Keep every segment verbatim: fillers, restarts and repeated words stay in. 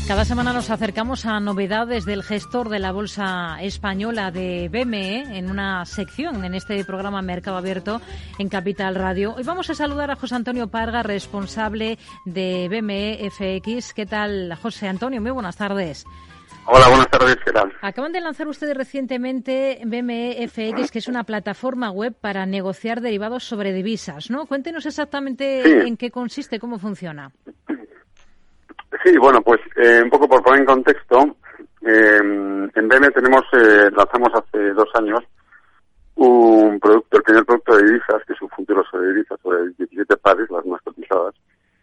Cada semana nos acercamos a novedades del gestor de la Bolsa Española de B M E en una sección en este programa Mercado Abierto en Capital Radio. Hoy vamos a saludar a José Antonio Parga, responsable de B M E F X. ¿Qué tal, José Antonio? Muy buenas tardes. Hola, buenas tardes, ¿qué tal? Acaban de lanzar ustedes recientemente B M E F X, que es una plataforma web para negociar derivados sobre divisas, ¿no? Cuéntenos exactamente sí. en qué consiste, cómo funciona. Sí, bueno, pues eh, un poco por poner en contexto, eh, en B M E tenemos, eh, lanzamos hace dos años un producto, el primer producto de divisas, que es un futuro sobre divisas, sobre diecisiete pares, las más cotizadas,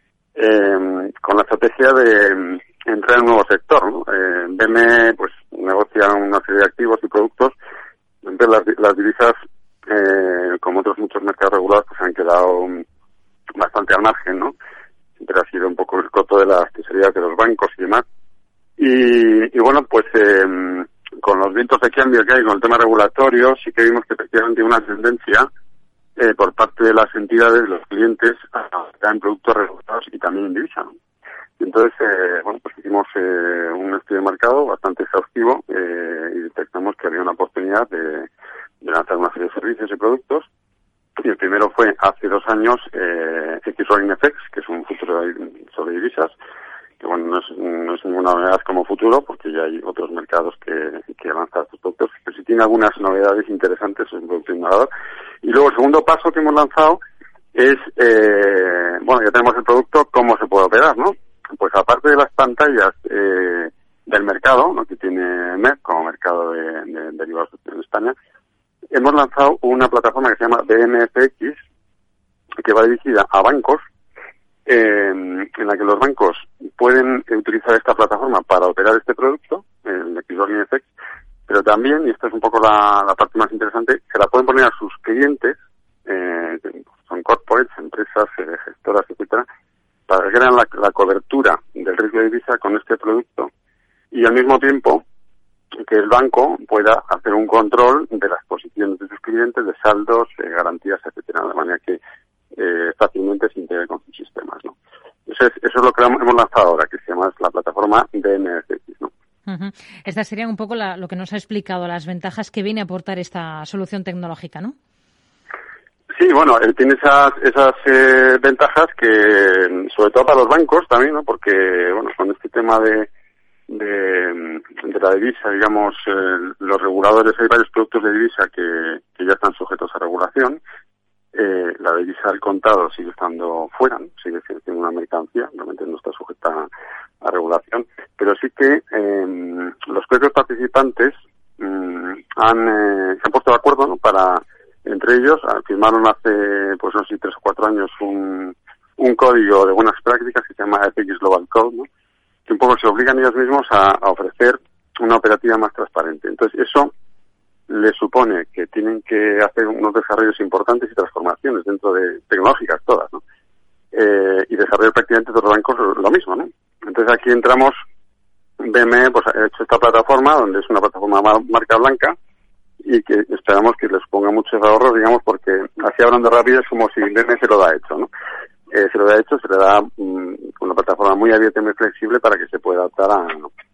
eh, con la estrategia de entrar en un nuevo sector, ¿no? Eh, B M E pues negocia una serie de activos y productos, entonces las, las divisas, eh, como otros muchos mercados regulados, pues han quedado bastante al margen, ¿no? Siempre ha sido un poco el coto de las tesorerías de los bancos y demás. Y, y bueno, pues eh, con los vientos de cambio que hay con el tema regulatorio, sí que vimos que efectivamente hay una tendencia eh, por parte de las entidades, de los clientes, a entrar en productos regulados y también en divisa, ¿no? Y entonces, eh, bueno, pues hicimos eh, un estudio de mercado bastante exhaustivo eh, y detectamos que había una oportunidad de, de lanzar una serie de servicios y productos. Y el primero fue hace dos años eh, X Rolling F X, que es un futuro sobre divisas, que bueno, no es, no es ninguna novedad como futuro, porque ya hay otros mercados que, que lanzan estos productos, pero sí tiene algunas novedades interesantes, es un producto innovador. Y luego el segundo paso que hemos lanzado es, eh, bueno, ya tenemos el producto, ¿cómo se puede operar, no? Pues aparte de las pantallas eh, del mercado, ¿no?, que tiene M E P como mercado de, de, de derivados en España, hemos lanzado una plataforma que se llama B M F X, que va dirigida a bancos, eh, en la que los bancos pueden utilizar esta plataforma para operar este producto, el X Rolling F X, pero también, y esta es un poco la, la parte más interesante, se la pueden poner a sus clientes, eh, son corporates, empresas, eh, gestoras, etcétera, para que hagan la, la cobertura del riesgo de divisa con este producto y al mismo tiempo que el banco pueda hacer un control de las posiciones de sus clientes, de saldos, eh, garantías, etcétera, de manera que eh, fácilmente se integre con sus sistemas, ¿no? Eso es, eso es lo que hemos lanzado ahora, que se llama la plataforma B M F X, ¿no? Uh-huh. Estas serían un poco la, lo que nos ha explicado, las ventajas que viene a aportar esta solución tecnológica, ¿no? Sí, bueno, él tiene esas esas eh, ventajas que, sobre todo para los bancos también, ¿no? Porque, bueno, con este tema de de, de la divisa, digamos, eh, los reguladores, hay varios productos de divisa que, que ya están sujetos a regulación. Eh, la divisa al contado sigue estando fuera, ¿no? Sigue siendo una mercancía, realmente no está sujeta a, a regulación, pero sí que eh, los propios participantes mm, han eh, se han puesto de acuerdo, ¿no?, para, entre ellos, firmaron hace, pues no sé, tres o cuatro años un, un código de buenas prácticas que se llama F X Global Code, ¿no?, que un poco se obligan ellos mismos a, a ofrecer una operativa más transparente. Entonces, eso les supone que tienen que hacer unos desarrollos importantes y transformaciones dentro de tecnológicas todas, ¿no? Eh, y desarrollar prácticamente todos los bancos lo mismo, ¿no? Entonces, aquí entramos, B M E pues ha hecho esta plataforma, donde es una plataforma marca blanca, y que esperamos que les ponga muchos ahorros, digamos, porque así hablando rápido es como si B M E se lo da hecho, ¿no? Eh, se lo da hecho, se le da um, una plataforma muy abierta y muy flexible para que se pueda adaptar a,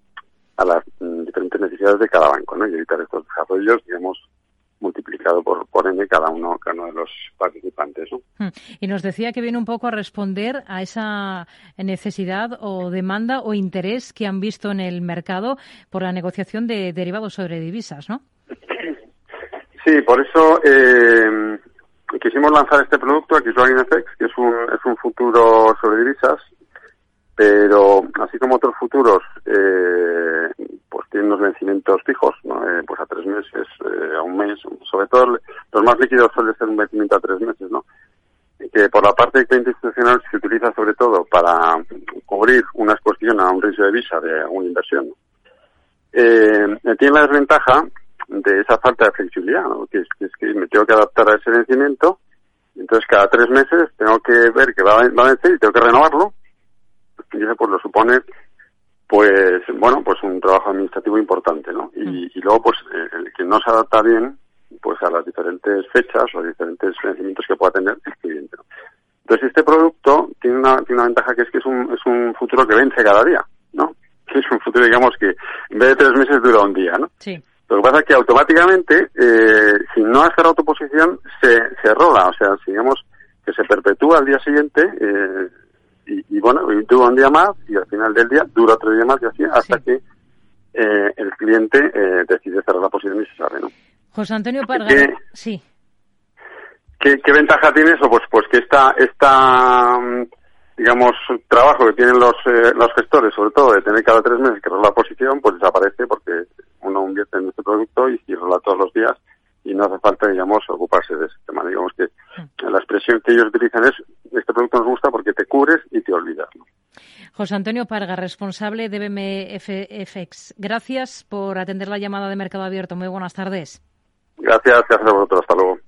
a las um, diferentes necesidades de cada banco, ¿no? Y evitar estos desarrollos, digamos, multiplicado por, por N cada uno, cada uno de los participantes, ¿no? Y nos decía que viene un poco a responder a esa necesidad o demanda o interés que han visto en el mercado por la negociación de derivados sobre divisas, ¿no? Sí, por eso eh, quisimos lanzar este producto, X Rolling F X, que es un, es un futuro sobre divisas, pero así como otros futuros, eh, pues tienen unos vencimientos fijos, ¿no? Eh, pues a tres meses, eh, a un mes, sobre todo los más líquidos suelen ser un vencimiento a tres meses, ¿no? Que por la parte del cliente institucional se utiliza sobre todo para cubrir una exposición a un riesgo de divisa de una inversión, ¿no? Eh, tiene la desventaja de esa falta de flexibilidad, ¿no? Que es, que es que me tengo que adaptar a ese vencimiento, entonces cada tres meses tengo que ver que va a, va a vencer y tengo que renovarlo, y eso pues lo supone, pues, bueno, pues un trabajo administrativo importante, ¿no? Y, y luego, pues, el que no se adapta bien, pues a las diferentes fechas o diferentes vencimientos que pueda tener el cliente, ¿no? Entonces este producto tiene una, tiene una ventaja, que es que es un, es un futuro que vence cada día, ¿no? Que es un futuro, digamos, que en vez de tres meses dura un día, ¿no? Sí. Lo que pasa es que automáticamente, eh, si no has cerrado tu posición, se, se rola, o sea, digamos que se perpetúa al día siguiente, eh, y, y bueno, y dura un día más, y al final del día dura otro día más, y así, hasta sí. que eh, el cliente eh, decide cerrar la posición y se sale, ¿no? José Antonio Parga, ¿Qué, sí. ¿qué, ¿Qué ventaja tiene eso? Pues, pues que esta, esta, digamos, trabajo que tienen los, eh, los gestores, sobre todo de tener cada tres meses que rolar la posición, pues desaparece porque uno invierte en este producto y, y rola todos los días y no hace falta, digamos, ocuparse de ese tema. Digamos que la expresión que ellos utilizan es: este producto nos gusta porque te cubres y te olvidas, ¿no? José Antonio Parga, responsable de B M F X. Gracias por atender la llamada de Mercado Abierto. Muy buenas tardes. Gracias, gracias a vosotros. Hasta luego.